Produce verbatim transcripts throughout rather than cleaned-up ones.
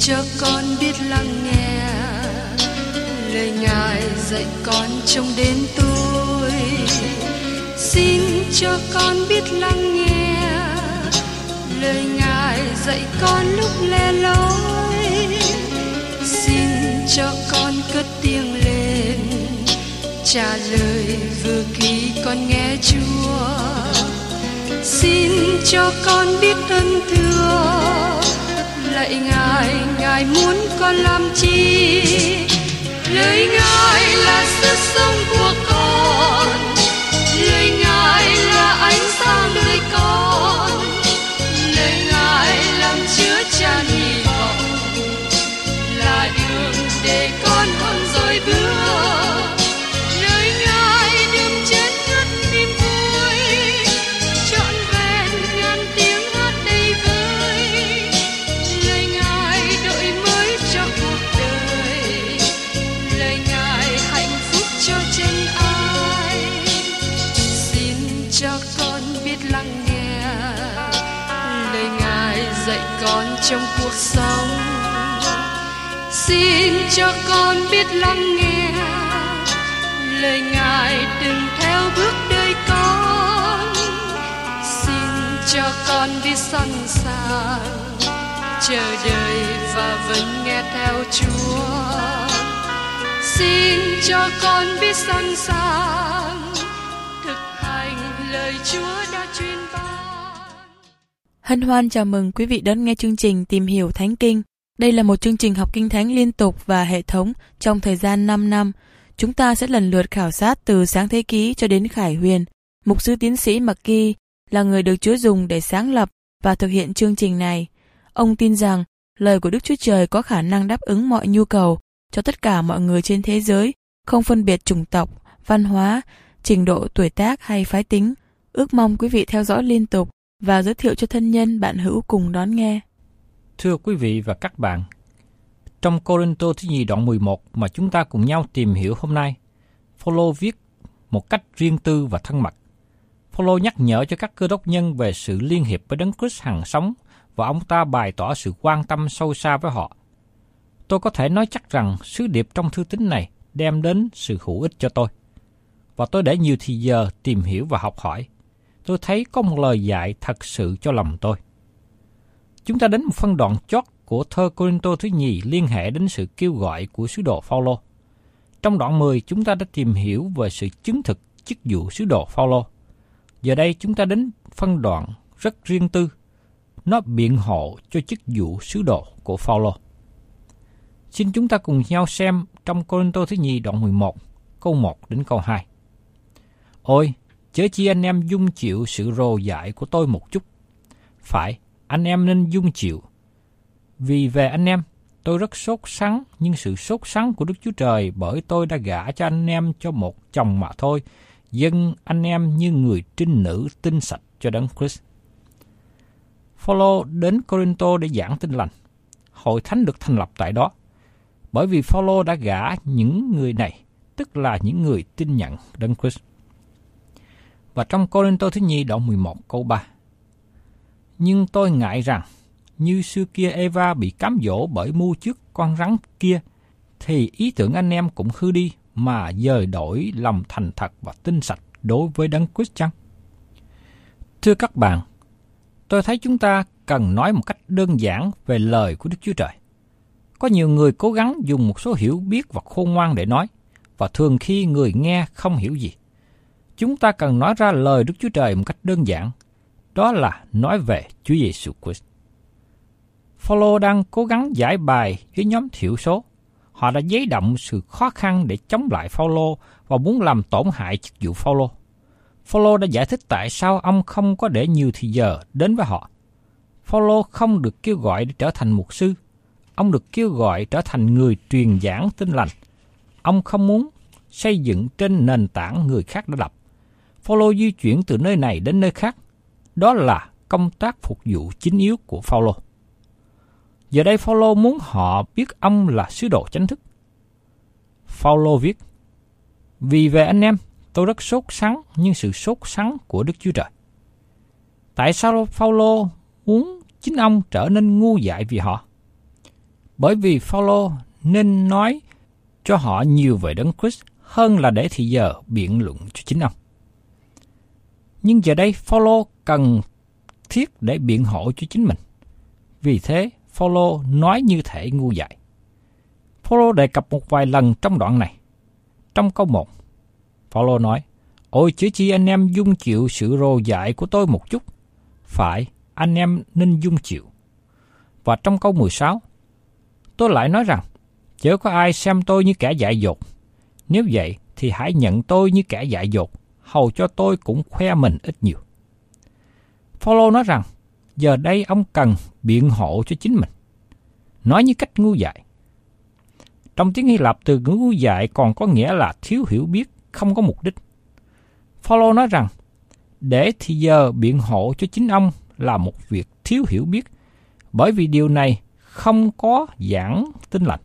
cho con biết lắng nghe lời Ngài dạy con trong đêm tối. Xin cho con biết lắng nghe lời Ngài dạy con lúc lẻ loi. Xin cho con cất tiếng lên trả lời vừa khi con nghe Chúa. Xin cho con biết ơn thưa lạy Ngài, Ngài muốn con làm chi? Lời Ngài là sức sống của con, lời Ngài là ánh sáng đời con, lời Ngài làm chứa chan hy vọng, là đường để con không dối bước. Lời Ngài đừng chết ngất niềm vui, trọn vẹn ngàn tiếng hát đầy vơi. Lời Ngài đổi mới cho cuộc đời, lời Ngài hạnh phúc cho chân ai. Xin cho con biết lắng nghe lời Ngài dạy con trong cuộc sống. Xin cho con biết lắng nghe lời Ngài đừng theo bước đời con. Xin cho con biết sẵn sàng chờ đợi và vẫn nghe theo Chúa. Xin cho con biết sẵn sàng thực hành lời Chúa đã truyền ban. Hân hoan chào mừng quý vị đón nghe chương trình Tìm hiểu Thánh Kinh. Đây là một chương trình học kinh thánh liên tục và hệ thống trong thời gian năm năm. Chúng ta sẽ lần lượt khảo sát từ Sáng Thế Ký cho đến Khải Huyền. Mục sư tiến sĩ McGee là người được Chúa dùng để sáng lập và thực hiện chương trình này. Ông tin rằng lời của Đức Chúa Trời có khả năng đáp ứng mọi nhu cầu cho tất cả mọi người trên thế giới, không phân biệt chủng tộc, văn hóa, trình độ tuổi tác hay phái tính. Ước mong quý vị theo dõi liên tục và giới thiệu cho thân nhân bạn hữu cùng đón nghe. Thưa quý vị và các bạn, trong Cô-rinh-tô thứ nhì đoạn mười một mà chúng ta cùng nhau tìm hiểu hôm nay, Phao-lô viết một cách riêng tư và thân mật. Phao-lô nhắc nhở cho các cơ đốc nhân về sự liên hiệp với Đấng Christ hằng sống và ông ta bày tỏ sự quan tâm sâu xa với họ. Tôi có thể nói chắc rằng sứ điệp trong thư tín này đem đến sự hữu ích cho tôi. Và tôi để nhiều thì giờ tìm hiểu và học hỏi. Tôi thấy có một lời dạy thật sự cho lòng tôi. Chúng ta đến một phân đoạn chót của thơ Cô-rinh-tô thứ nhì liên hệ đến sự kêu gọi của sứ đồ Phao-lô. Trong đoạn mười, chúng ta đã tìm hiểu về sự chứng thực chức vụ sứ đồ Phao-lô. Giờ đây chúng ta đến phân đoạn rất riêng tư. Nó biện hộ cho chức vụ sứ đồ của Phao-lô. Xin chúng ta cùng nhau xem trong Cô-rinh-tô thứ nhì đoạn mười một, câu một đến câu hai. Ôi, chớ chi anh em dung chịu sự rồ dại của tôi một chút. Phải, anh em nên dung chịu. Vì về anh em, tôi rất sốt sắng, nhưng sự sốt sắng của Đức Chúa Trời bởi tôi đã gả cho anh em cho một chồng mà thôi, dâng anh em như người trinh nữ tinh sạch cho Đấng Christ. Phao-lô đến Cô-rinh-tô để giảng tin lành. Hội thánh được thành lập tại đó, bởi vì Phao-lô đã gả những người này, tức là những người tin nhận Đấng Christ. Và trong Cô-rinh-tô thứ nhì đoạn mười một câu ba. Nhưng tôi ngại rằng, như xưa kia Eva bị cám dỗ bởi mưu trước con rắn kia, thì ý tưởng anh em cũng hư đi mà dời đổi lòng thành thật và tinh sạch đối với Đấng Christ chăng? Thưa các bạn, tôi thấy chúng ta cần nói một cách đơn giản về lời của Đức Chúa Trời. Có nhiều người cố gắng dùng một số hiểu biết và khôn ngoan để nói, và thường khi người nghe không hiểu gì. Chúng ta cần nói ra lời Đức Chúa Trời một cách đơn giản, đó là nói về Chúa Giêsu Christ. Phao-lô đang cố gắng giải bài với nhóm thiểu số. Họ đã giấy động sự khó khăn để chống lại Phao-lô và muốn làm tổn hại chức vụ Phao-lô. Phao-lô đã giải thích tại sao ông không có để nhiều thì giờ đến với họ. Phao-lô không được kêu gọi để trở thành mục sư. Ông được kêu gọi trở thành người truyền giảng tin lành. Ông không muốn xây dựng trên nền tảng người khác đã lập. Phao-lô di chuyển từ nơi này đến nơi khác. Đó là công tác phục vụ chính yếu của Phao-lô. Giờ đây Phao-lô muốn họ biết ông là sứ đồ chánh thức. Phao-lô viết, vì về anh em, tôi rất sốt sắng nhưng sự sốt sắng của Đức Chúa Trời. Tại sao Phao-lô muốn chính ông trở nên ngu dại vì họ? bởi vì Phaolô nên nói cho họ nhiều về Đấng Christ hơn là để thì giờ biện luận cho chính ông. Nhưng giờ đây Phaolô cần thiết để biện hộ cho chính mình. Vì thế, Phaolô nói như thể ngu dại. Phaolô đề cập một vài lần trong đoạn này. Trong câu một, Phaolô nói: "Ôi chớ chi anh em dung chịu sự rồ dại của tôi một chút." Phải, anh em nên dung chịu. Và trong câu mười sáu, tôi lại nói rằng: "Chớ có ai xem tôi như kẻ dại dột. Nếu vậy thì hãy nhận tôi như kẻ dại dột, hầu cho tôi cũng khoe mình ít nhiều." Phaolô nói rằng giờ đây ông cần biện hộ cho chính mình, nói như cách ngu dại. Trong tiếng Hy Lạp, từ ngu dại còn có nghĩa là thiếu hiểu biết, không có mục đích. Phaolô nói rằng để thì giờ biện hộ cho chính ông là một việc thiếu hiểu biết, bởi vì điều này không có giảng tin lành.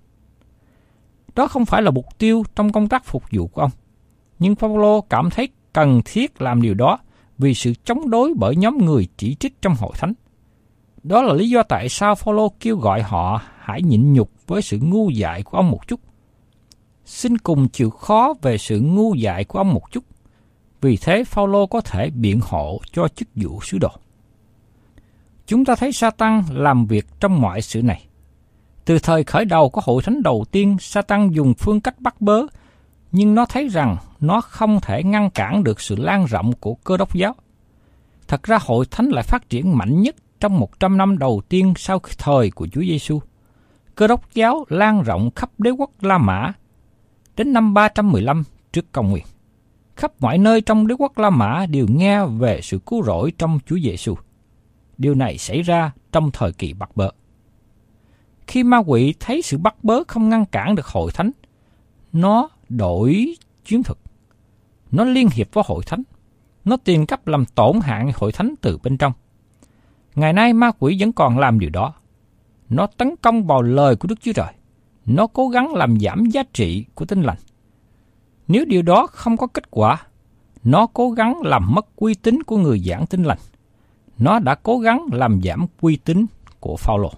Đó không phải là mục tiêu trong công tác phục vụ của ông. Nhưng Phaolô cảm thấy cần thiết làm điều đó vì sự chống đối bởi nhóm người chỉ trích trong hội thánh. Đó là lý do tại sao Phaolô kêu gọi họ hãy nhịn nhục với sự ngu dại của ông một chút. Xin cùng chịu khó về sự ngu dại của ông một chút. Vì thế Phaolô có thể biện hộ cho chức vụ sứ đồ. Chúng ta thấy Sa-tan làm việc trong mọi sự này. Từ thời khởi đầu của hội thánh đầu tiên, Sa-tan dùng phương cách bắt bớ, nhưng nó thấy rằng nó không thể ngăn cản được sự lan rộng của Cơ Đốc giáo. Thật ra hội thánh lại phát triển mạnh nhất trong một trăm năm đầu tiên sau thời của Chúa Giêsu. Cơ Đốc giáo lan rộng khắp đế quốc La Mã đến năm ba trăm mười lăm trước công nguyên. Khắp mọi nơi trong đế quốc La Mã đều nghe về sự cứu rỗi trong Chúa Giêsu. Điều này xảy ra trong thời kỳ bắt bớ. Khi ma quỷ thấy sự bắt bớ không ngăn cản được hội thánh, nó đổi chiến thuật. Nó liên hiệp với hội thánh. Nó tìm cách làm tổn hại hội thánh từ bên trong. Ngày nay ma quỷ vẫn còn làm điều đó. Nó tấn công vào lời của Đức Chúa Trời. Nó cố gắng làm giảm giá trị của tin lành. Nếu điều đó không có kết quả, nó cố gắng làm mất uy tín của người giảng tin lành. Nó đã cố gắng làm giảm uy tín của Phaolô.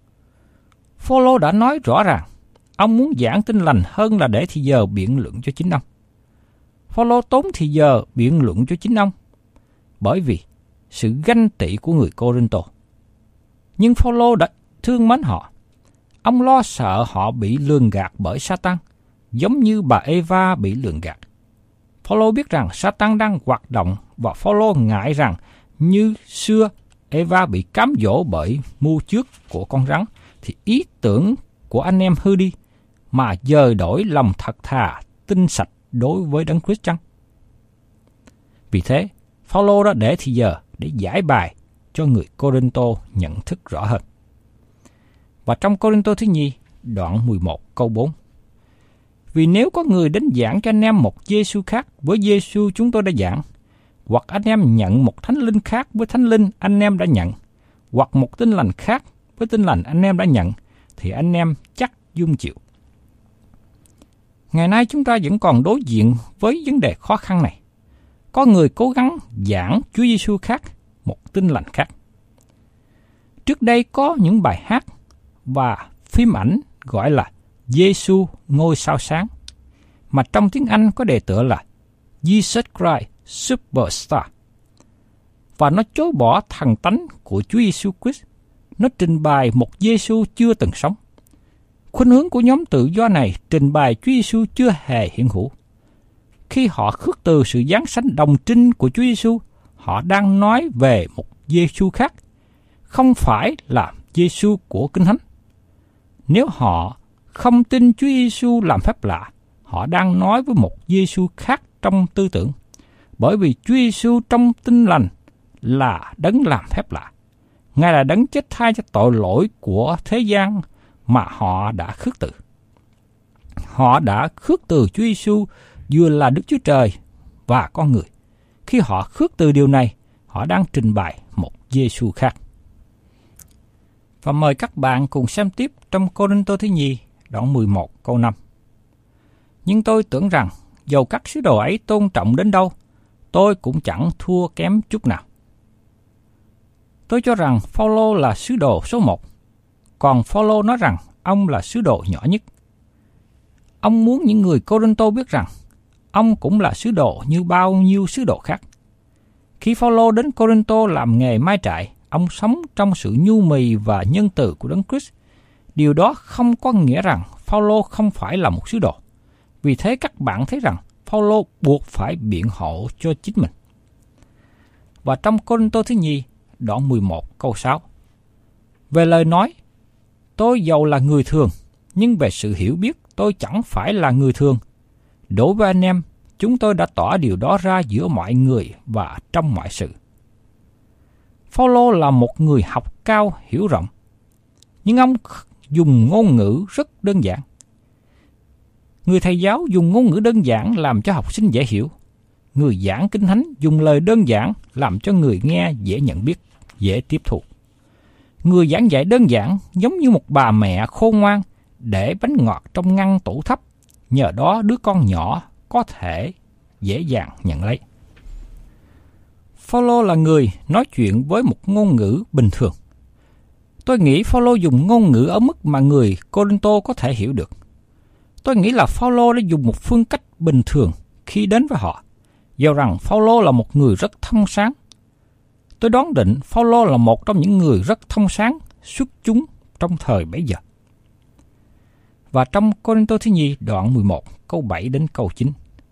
Phaolô đã nói rõ ràng, ông muốn giảng tin lành hơn là để thì giờ biện luận cho chính ông. Phaolô tốn thì giờ biện luận cho chính ông, bởi vì sự ganh tị của người Cô-rinh-tô. Nhưng Phaolô đã thương mến họ. Ông lo sợ họ bị lường gạt bởi Sa-tan, giống như bà Eva bị lường gạt. Phaolô biết rằng Sa-tan đang hoạt động và Phaolô ngại rằng như xưa Eva bị cám dỗ bởi mưu trước của con rắn, thì ý tưởng của anh em hư đi, mà dời đổi lòng thật thà, tinh sạch đối với Đấng Christ chăng? Vì thế, Phaolô đã để thì giờ để giải bài cho người Cô-rinh-tô nhận thức rõ hơn. Và trong Cô-rinh-tô thứ nhì, đoạn mười một câu bốn. Vì nếu có người đến giảng cho anh em một Giê-xu khác với Giê-xu chúng tôi đã giảng, hoặc anh em nhận một thánh linh khác với thánh linh anh em đã nhận, hoặc một tin lành khác với tin lành anh em đã nhận, thì anh em chắc dung chịu. Ngày nay chúng ta vẫn còn đối diện với vấn đề khó khăn này. Có người cố gắng giảng Chúa Giêsu khác, một tin lành khác. Trước đây có những bài hát và phim ảnh gọi là Giêsu ngôi sao sáng, mà trong tiếng Anh có đề tựa là Jesus Christ Superstar. Và nó chối bỏ thần tánh của Chúa Giêsu Christ. Nó trình bày một Giêsu chưa từng sống. Khuynh hướng của nhóm tự do này trình bày Chúa Giêsu chưa hề hiện hữu. Khi họ khước từ sự giáng sanh đồng trinh của Chúa Giêsu, họ đang nói về một Giêsu khác, không phải là Giêsu của Kinh Thánh. Nếu họ không tin Chúa Giêsu làm phép lạ, họ đang nói với một Giêsu khác trong tư tưởng, bởi vì Chúa Giêsu trong tin lành là đấng làm phép lạ. Ngài là đấng chết thay cho tội lỗi của thế gian mà họ đã khước từ. Họ đã khước từ Chúa Giêsu vừa là Đức Chúa Trời và con người. Khi họ khước từ điều này, họ đang trình bày một Giêsu khác. Và mời các bạn cùng xem tiếp trong Cô-rinh-tô thứ nhì, đoạn mười một câu năm. Nhưng tôi tưởng rằng dầu các sứ đồ ấy tôn trọng đến đâu, tôi cũng chẳng thua kém chút nào. Tôi cho rằng Phaolô là sứ đồ số một, còn Phaolô nói rằng ông là sứ đồ nhỏ nhất. Ông muốn những người Cô-rinh-tô biết rằng ông cũng là sứ đồ như bao nhiêu sứ đồ khác. Khi Phao-lô đến Cô-rinh-tô làm nghề mai trại, ông sống trong sự nhu mì và nhân từ của Đấng Christ. Điều đó không có nghĩa rằng Phao-lô không phải là một sứ đồ. Vì thế các bạn thấy rằng Phao-lô buộc phải biện hộ cho chính mình. Và trong Cô-rinh-tô thứ nhì, đoạn mười một câu sáu. Về lời nói, tôi dầu là người thường, nhưng về sự hiểu biết tôi chẳng phải là người thường. Đối với anh em, chúng tôi đã tỏ điều đó ra giữa mọi người và trong mọi sự. Phao-lô là một người học cao hiểu rộng, nhưng ông dùng ngôn ngữ rất đơn giản. Người thầy giáo dùng ngôn ngữ đơn giản làm cho học sinh dễ hiểu. Người giảng Kinh Thánh dùng lời đơn giản làm cho người nghe dễ nhận biết, dễ tiếp thu. Người giảng dạy đơn giản giống như một bà mẹ khôn ngoan để bánh ngọt trong ngăn tủ thấp, nhờ đó đứa con nhỏ có thể dễ dàng nhận lấy. Phao-lô là người nói chuyện với một ngôn ngữ bình thường. Tôi nghĩ Phao-lô dùng ngôn ngữ ở mức mà người Cô-rinh-tô có thể hiểu được. Tôi nghĩ là Phao-lô đã dùng một phương cách bình thường khi đến với họ, dầu rằng Phao-lô là một người rất thông sáng. Tôi đoán định Phao-lô là một trong những người rất thông sáng xuất chúng trong thời bấy giờ. Và trong Cô-rinh-tô thứ nhì đoạn mười một câu bảy đến câu chín.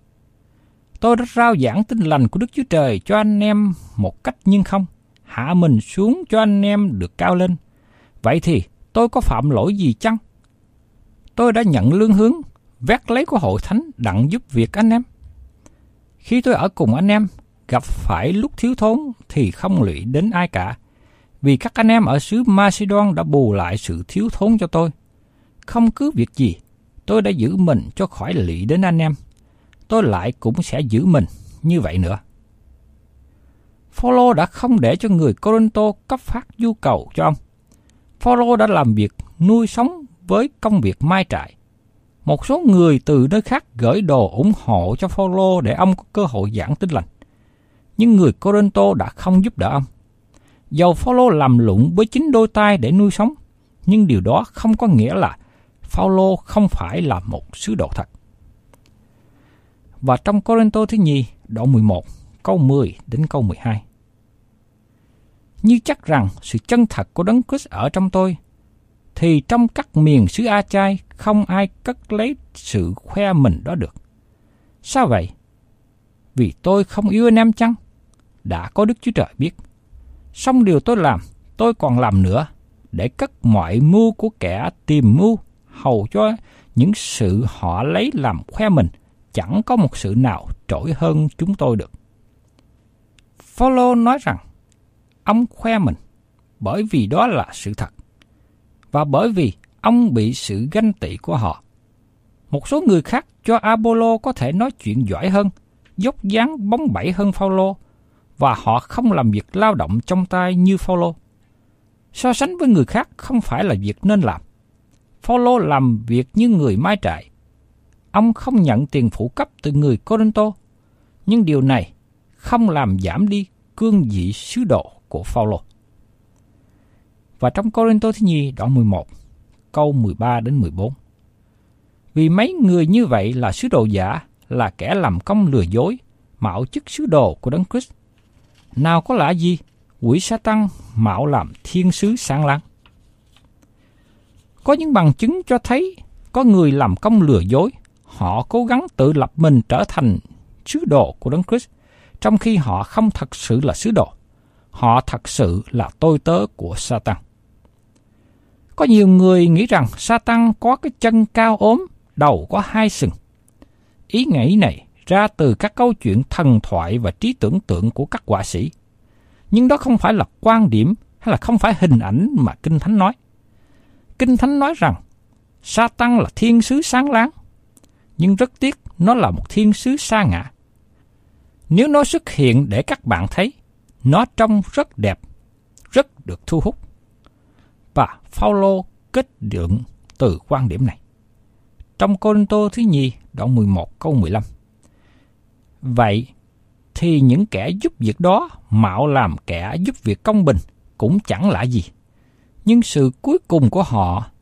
Tôi đã rao giảng tin lành của Đức Chúa Trời cho anh em một cách nhưng không, hạ mình xuống cho anh em được cao lên. Vậy thì tôi có phạm lỗi gì chăng? Tôi đã nhận lương hướng, vét lấy của hội thánh đặng giúp việc anh em. Khi tôi ở cùng anh em, gặp phải lúc thiếu thốn thì không lụy đến ai cả, vì các anh em ở xứ Macedon đã bù lại sự thiếu thốn cho tôi. Không cứ việc gì, tôi đã giữ mình cho khỏi lụy đến anh em. Tôi lại cũng sẽ giữ mình như vậy nữa. Phao-lô đã không để cho người Cô-rinh-tô cấp phát nhu cầu cho ông. Phao-lô đã làm việc nuôi sống với công việc mai trại. Một số người từ nơi khác gửi đồ ủng hộ cho Phao-lô để ông có cơ hội giảng tin lành. Nhưng người Cô-rinh-tô đã không giúp đỡ ông. Dầu Phao-lô làm lụng với chính đôi tay để nuôi sống, nhưng điều đó không có nghĩa là Phao-lô không phải là một sứ đồ thật. Và trong Cô-rinh-tô thứ nhì, đoạn mười một, câu mười đến câu mười hai. Như chắc rằng sự chân thật của Đấng Christ ở trong tôi, thì trong các miền xứ A-chai không ai cất lấy sự khoe mình đó được. Sao vậy? Vì tôi không yêu anh em chăng? Đã có Đức Chúa Trời biết. Song điều tôi làm, tôi còn làm nữa, để cất mọi mưu của kẻ tìm mưu, hầu cho những sự họ lấy làm khoe mình, chẳng có một sự nào trội hơn chúng tôi được. Phao-lô nói rằng, ông khoe mình, bởi vì đó là sự thật, và bởi vì ông bị sự ganh tị của họ. Một số người khác cho A-pô-lô có thể nói chuyện giỏi hơn, dốc dáng bóng bẩy hơn Phao-lô, và họ không làm việc lao động trong tay như Phao-lô. So sánh với người khác không phải là việc nên làm. Phao-lô làm việc như người mai trại. Ông không nhận tiền phụ cấp từ người Cô-rinh-tô, nhưng điều này không làm giảm đi cương vị sứ đồ của Phao-lô. Và trong Cô-rinh-tô thứ nhì đoạn mười một, câu mười ba đến mười bốn. Vì mấy người như vậy là sứ đồ giả, là kẻ làm công lừa dối, mạo chức sứ đồ của Đấng Christ. Nào có lạ gì, quỷ Sa-tăng mạo làm thiên sứ sáng láng. Có những bằng chứng cho thấy có người làm công lừa dối, họ cố gắng tự lập mình trở thành sứ đồ của Đấng Christ, trong khi họ không thật sự là sứ đồ. Họ thật sự là tôi tớ của Sa-tăng. Có nhiều người nghĩ rằng Sa-tăng có cái chân cao ốm, đầu có hai sừng. Ý nghĩ này ra từ các câu chuyện thần thoại và trí tưởng tượng của các họa sĩ. Nhưng đó không phải là quan điểm hay là không phải hình ảnh mà Kinh Thánh nói. Kinh Thánh nói rằng Sa-tăng là thiên sứ sáng láng, nhưng rất tiếc nó là một thiên sứ sa ngã. Nếu nó xuất hiện để các bạn thấy, nó trông rất đẹp, rất được thu hút. Và Phao-lô kết luận từ quan điểm này. Trong Cô-rinh-tô thứ nhì, đoạn mười một câu mười lăm. Vậy thì những kẻ giúp việc đó mạo làm kẻ giúp việc công bình cũng chẳng lạ gì. Nhưng sự cuối cùng của họ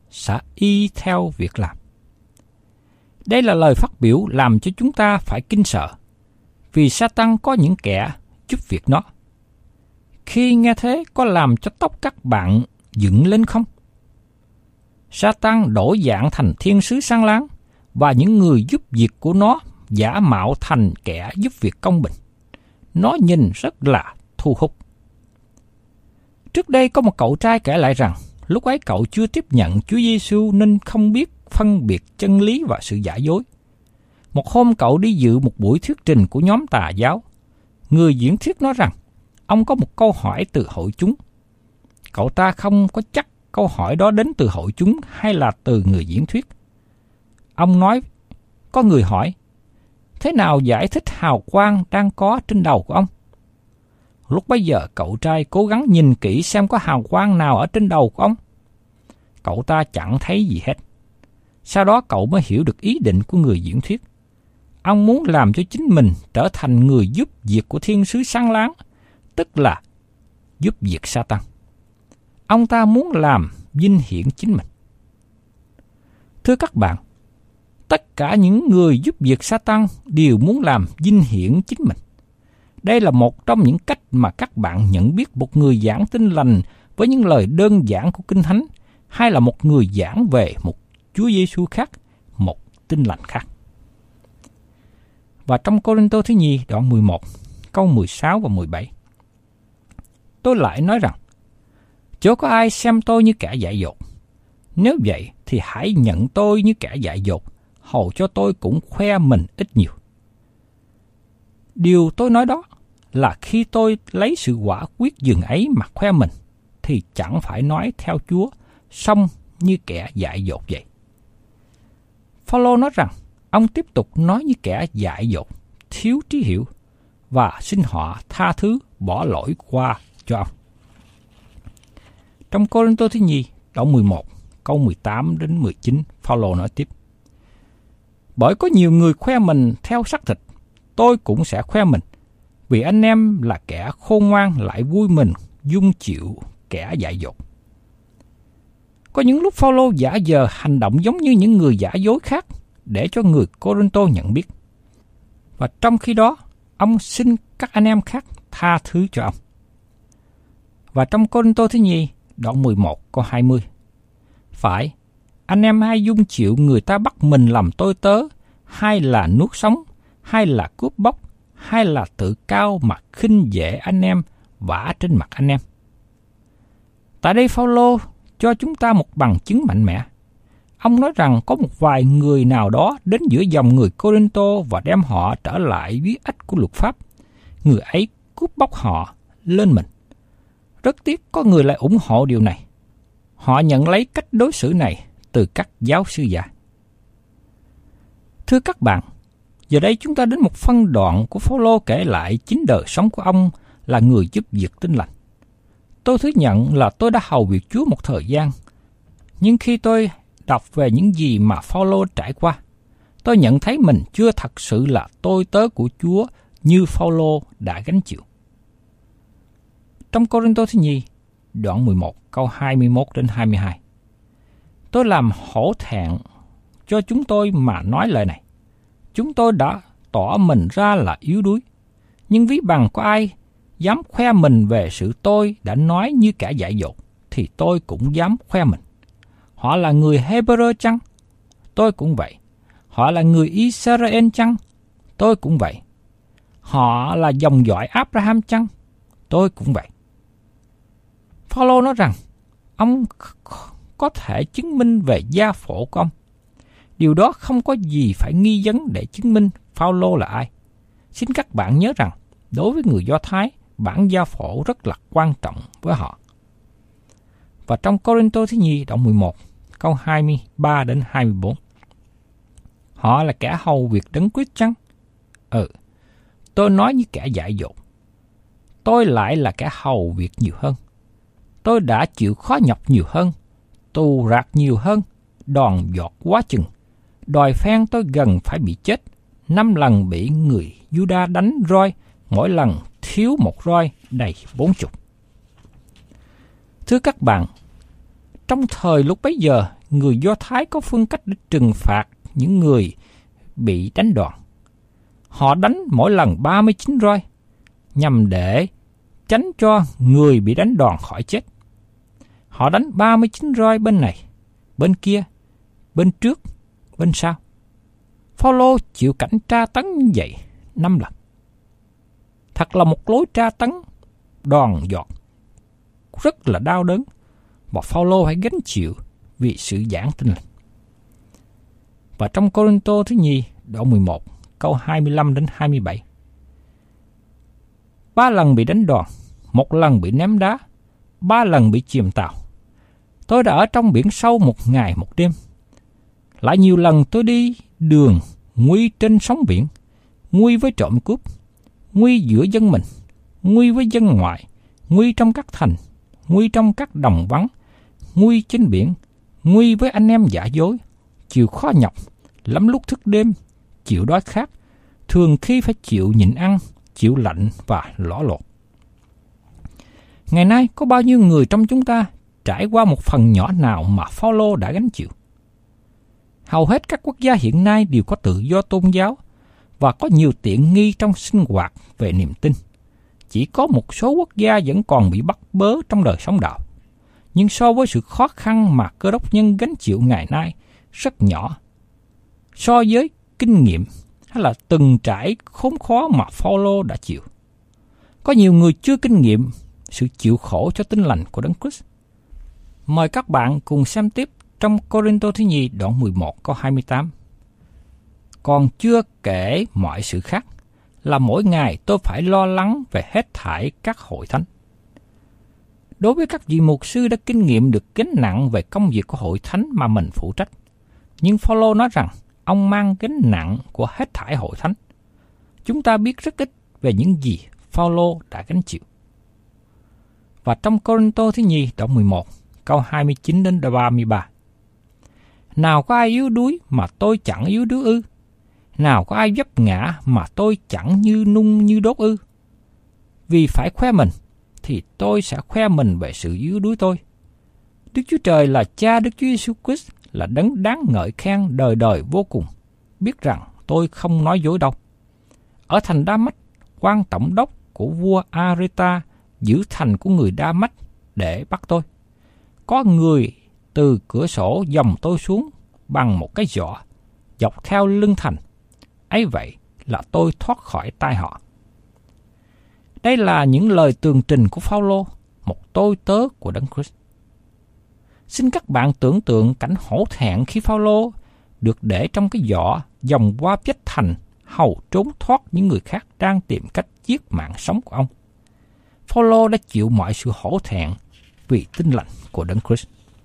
sẽ y theo việc làm. Đây là lời phát biểu làm cho chúng ta phải kinh sợ, vì Sa-tan có những kẻ giúp việc nó. Khi nghe thế có làm cho tóc các bạn dựng lên không? Sa-tan đổi dạng thành thiên sứ sáng láng, và những người giúp việc của nó giả mạo thành kẻ giúp việc công bình. Nó nhìn rất là thu hút. Trước đây có một cậu trai kể lại rằng, lúc ấy cậu chưa tiếp nhận Chúa Giêsu nên không biết phân biệt chân lý và sự giả dối. Một hôm cậu đi dự một buổi thuyết trình của nhóm tà giáo. Người diễn thuyết nói rằng, ông có một câu hỏi từ hội chúng. Cậu ta không có chắc câu hỏi đó đến từ hội chúng hay là từ người diễn thuyết. Ông nói, có người hỏi, thế nào giải thích hào quang đang có trên đầu của ông? Lúc bấy giờ cậu trai cố gắng nhìn kỹ xem có hào quang nào ở trên đầu của ông. Cậu ta chẳng thấy gì hết. Sau đó cậu mới hiểu được ý định của người diễn thuyết. Ông muốn làm cho chính mình trở thành người giúp việc của thiên sứ sáng láng, tức là giúp việc Sa-tan. Ông ta muốn làm vinh hiển chính mình. Thưa các bạn, tất cả những người giúp việc Sa-tan đều muốn làm vinh hiển chính mình. Đây là một trong những cách mà các bạn nhận biết một người giảng tin lành với những lời đơn giản của Kinh Thánh, hay là một người giảng về một Chúa Giêsu khác, một tin lành khác. Và trong Cô-rinh-tô thứ nhì đoạn mười một, câu mười sáu và mười bảy. Tôi lại nói rằng, chớ có ai xem tôi như kẻ dại dột. Nếu vậy thì hãy nhận tôi như kẻ dại dột, hầu cho tôi cũng khoe mình ít nhiều. Điều tôi nói đó là khi tôi lấy sự quả quyết dường ấy mà khoe mình, thì chẳng phải nói theo Chúa, song như kẻ dại dột vậy. Phao-lô nói rằng, ông tiếp tục nói như kẻ dại dột, thiếu trí hiểu, và xin họ tha thứ bỏ lỗi qua cho ông. Trong Cô-rinh-tô thứ nhì, đoạn mười một, câu mười tám đến mười chín, Phao-lô nói tiếp. Bởi có nhiều người khoe mình theo xác thịt, tôi cũng sẽ khoe mình, vì anh em là kẻ khôn ngoan lại vui mình dung chịu kẻ dại dột. Có những lúc Phao-lô giả vờ hành động giống như những người giả dối khác để cho người Cô-rinh-tô nhận biết. Và trong khi đó, ông xin các anh em khác tha thứ cho ông. Và trong Cô-rinh-tô thứ nhì, đoạn mười một, câu hai mươi. Phải, anh em hay dung chịu người ta bắt mình làm tôi tớ, hay là nuốt sống, hay là cướp bóc, hay là tự cao mà khinh dễ anh em, vả trên mặt anh em. Tại đây Phao-lô cho chúng ta một bằng chứng mạnh mẽ. Ông nói rằng có một vài người nào đó đến giữa dòng người Cô-rinh-tô và đem họ trở lại bí ách của luật pháp. Người ấy cướp bóc họ lên mình. Rất tiếc có người lại ủng hộ điều này. Họ nhận lấy cách đối xử này từ các giáo sư giả. Thưa các bạn, giờ đây chúng ta đến một phân đoạn của Phao-lô kể lại chính đời sống của ông là người giúp việc tin lành. Tôi thừa nhận là tôi đã hầu việc Chúa một thời gian, nhưng khi tôi đọc về những gì mà Phao-lô trải qua, tôi nhận thấy mình chưa thật sự là tôi tớ của Chúa như Phao-lô đã gánh chịu. Trong Cô-rinh-tô thứ nhì, đoạn mười một, câu hai mươi mốt đến hai mươi hai. Tôi làm hổ thẹn cho chúng tôi mà nói lời này. Chúng tôi đã tỏ mình ra là yếu đuối, nhưng ví bằng có ai dám khoe mình về sự tôi đã nói như kẻ dại dột, thì tôi cũng dám khoe mình. Họ là người Hebrew chăng? Tôi cũng vậy. Họ là người Israel chăng? Tôi cũng vậy. Họ là dòng dõi Abraham chăng? Tôi cũng vậy. Phao-lô nói rằng, ông có thể chứng minh về gia phổ của ông. Điều đó không có gì phải nghi vấn để chứng minh Phao-lô là ai. Xin các bạn nhớ rằng, đối với người Do Thái, bản gia phổ rất là quan trọng với họ. Và trong Cô-rinh-tô thứ nhì đoạn mười một, câu hai mươi ba đến hai mươi bốn. Họ là kẻ hầu việc Đấng Christ chăng? Ừ, tôi nói như kẻ dại dột. Tôi lại là kẻ hầu việc nhiều hơn. Tôi đã chịu khó nhọc nhiều hơn, tù rạc nhiều hơn, đòn giọt quá chừng. Đòi phen tôi gần phải bị chết, năm lần bị người Juda đánh roi, mỗi lần thiếu một roi đầy bốn chục. Thưa các bạn, trong thời lúc bấy giờ, người Do Thái có phương cách để trừng phạt những người bị đánh đòn. Họ đánh mỗi lần ba mươi chín roi, nhằm để tránh cho người bị đánh đòn khỏi chết. Họ đánh ba mươi chín roi bên này, bên kia, bên trước, bên sau. Phao-lô chịu cảnh tra tấn như vậy năm lần. Thật là một lối tra tấn đòn giọt, rất là đau đớn, và Phao-lô phải gánh chịu vì sự giảng tin lành. Và trong Cô-rinh-tô thứ nhì, đoạn mười một, câu hai mươi lăm đến hai mươi bảy. Ba lần bị đánh đòn, một lần bị ném đá, ba lần bị chìm tàu. Tôi đã ở trong biển sâu một ngày một đêm. Lại nhiều lần tôi đi đường nguy trên sóng biển, nguy với trộm cướp, nguy giữa dân mình, nguy với dân ngoại, nguy trong các thành, nguy trong các đồng vắng, nguy trên biển, nguy với anh em giả dối, chịu khó nhọc, lắm lúc thức đêm, chịu đói khát, thường khi phải chịu nhịn ăn, chịu lạnh và lõ lột. Ngày nay có bao nhiêu người trong chúng ta trải qua một phần nhỏ nào mà Phao-lô đã gánh chịu? Hầu hết các quốc gia hiện nay đều có tự do tôn giáo và có nhiều tiện nghi trong sinh hoạt về niềm tin. Chỉ có một số quốc gia vẫn còn bị bắt bớ trong đời sống đạo. Nhưng so với sự khó khăn mà Cơ Đốc nhân gánh chịu ngày nay rất nhỏ, so với kinh nghiệm hay là từng trải khốn khó mà Phao-lô đã chịu. Có nhiều người chưa kinh nghiệm sự chịu khổ cho tin lành của Đấng Christ. Mời các bạn cùng xem tiếp trong Cô-rinh-tô thứ nhì đoạn mười một câu hai mươi tám. Còn chưa kể mọi sự khác, là mỗi ngày tôi phải lo lắng về hết thảy các hội thánh. Đối với các vị mục sư đã kinh nghiệm được gánh nặng về công việc của hội thánh mà mình phụ trách, nhưng Phao-lô nói rằng ông mang gánh nặng của hết thảy hội thánh. Chúng ta biết rất ít về những gì Phao-lô đã gánh chịu. Và trong Cô-rinh-tô thứ nhì đoạn mười một, câu hai mươi chín đến ba mươi ba. Nào có ai yếu đuối mà tôi chẳng yếu đuối ư? Nào có ai vấp ngã mà tôi chẳng như nung như đốt ư? Vì phải khoe mình, thì tôi sẽ khoe mình về sự yếu đuối tôi. Đức Chúa Trời là Cha Đức Chúa Giêsu Christ là đấng đáng ngợi khen đời đời vô cùng, biết rằng tôi không nói dối đâu. Ở thành Đa-mách, quan tổng đốc của vua Areta giữ thành của người Đa-mách để bắt tôi. Có người từ cửa sổ dòng tôi xuống bằng một cái giỏ, dọc theo lưng thành. Ấy vậy là tôi thoát khỏi tay họ. Đây là những lời tường trình của Phao-lô, một tôi tớ của Đấng Christ. Xin các bạn tưởng tượng cảnh hổ thẹn khi Phao-lô được để trong cái giỏ vòng qua vách thành, hầu trốn thoát những người khác đang tìm cách giết mạng sống của ông. Phao-lô đã chịu mọi sự hổ thẹn vì tin lành của Đấng Christ.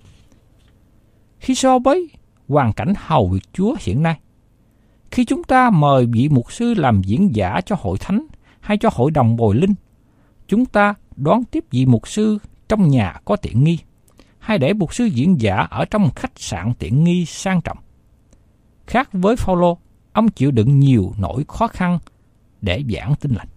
Khi so với hoàn cảnh hầu việc Chúa hiện nay, khi chúng ta mời vị mục sư làm diễn giả cho hội thánh hay cho hội đồng bồi linh, chúng ta đón tiếp vị mục sư trong nhà có tiện nghi, hay để mục sư diễn giả ở trong khách sạn tiện nghi sang trọng. Khác với Phao-lô, ông chịu đựng nhiều nỗi khó khăn để giảng tin lành.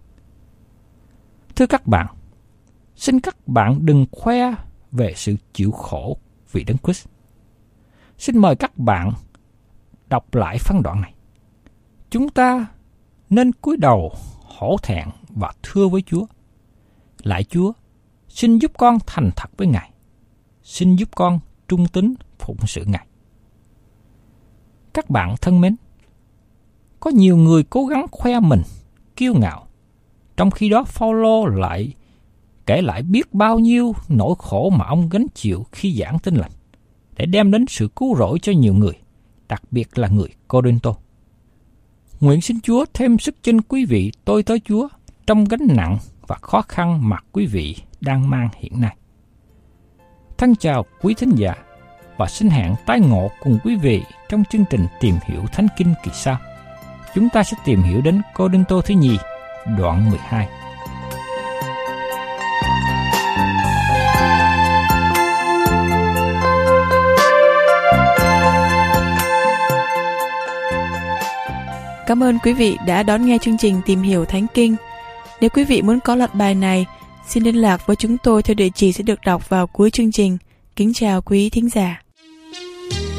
Thưa các bạn, xin các bạn đừng khoe về sự chịu khổ vì Đấng Christ. Xin mời các bạn đọc lại phân đoạn này. Chúng ta nên cúi đầu hổ thẹn và thưa với Chúa: Lạy Chúa, xin giúp con thành thật với Ngài. Xin giúp con trung tín phụng sự Ngài. Các bạn thân mến, có nhiều người cố gắng khoe mình, kiêu ngạo, trong khi đó Phao-lô lại kể lại biết bao nhiêu nỗi khổ mà ông gánh chịu khi giảng tin lành, để đem đến sự cứu rỗi cho nhiều người, đặc biệt là người Cô-rinh-tô. Nguyện xin Chúa thêm sức trên quý vị tôi tớ Chúa trong gánh nặng và khó khăn mà quý vị đang mang hiện nay. Thân chào quý thính giả và xin hẹn tái ngộ cùng quý vị trong chương trình Tìm Hiểu Thánh Kinh kỳ sau. Chúng ta sẽ tìm hiểu đến Cô-rinh-tô thứ nhì, đoạn mười hai. Cảm ơn quý vị đã đón nghe chương trình Tìm Hiểu Thánh Kinh. Nếu quý vị muốn có loạt bài này, xin liên lạc với chúng tôi theo địa chỉ sẽ được đọc vào cuối chương trình. Kính chào quý thính giả.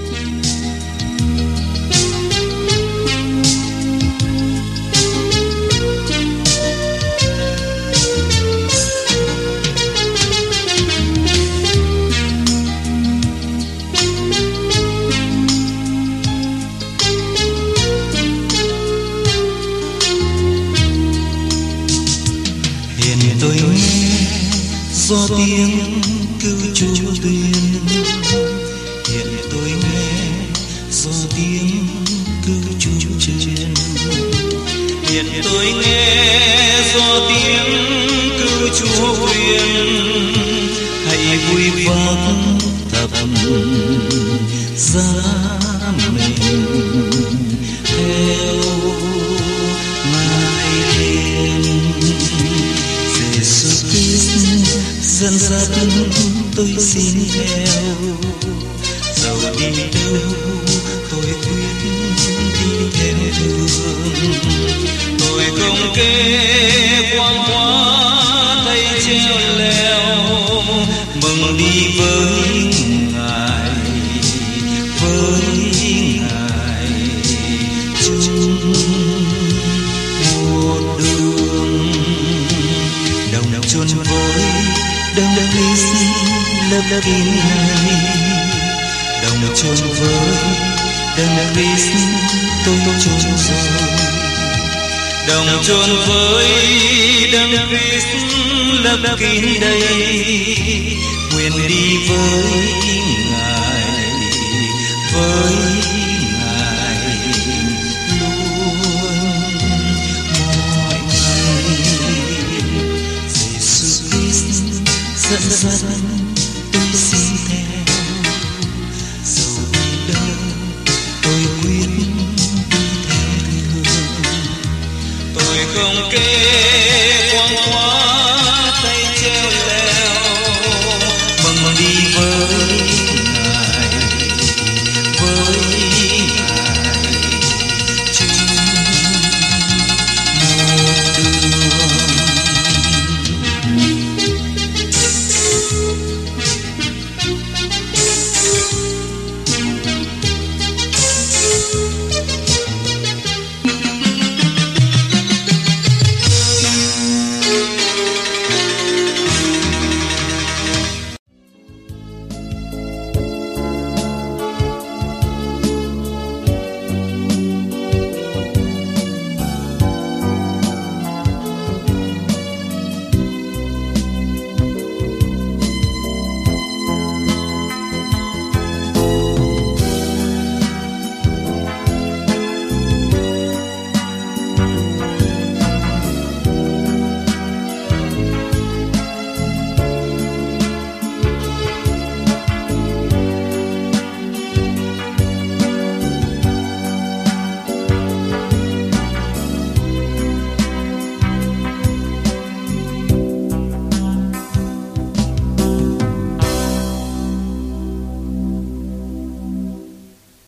do tiếng cứu Chúa tuyên. Hiện tôi nghe do tiếng cứu Chúa truyền. Hiện tôi nghe do tiếng cứu Chúa truyền. Hãy vui vang thập giá mình theo Ngài Thiên. Giêsu Christ dẫn dắt tôi xin theo, dẫu đi đâu tôi quyết đi theo đường. Tôi không kê quan hóa tay treo leo, mừng đi với Ngài, với Ngài chung một đường. Đồng chôn với đồng Christ lấp kín này, đồng chôn với đồng Christ tôi chôn rồi. Đồng chôn với đấng Christ lấp kín đây, nguyện đi với Ngài, với Ngài luôn mọi ngày. Giêsu Christ dẫn dắt tôi xin theo, dẫu đi đâu tôi quyết đi theo đường. Tôi không kê quan hóa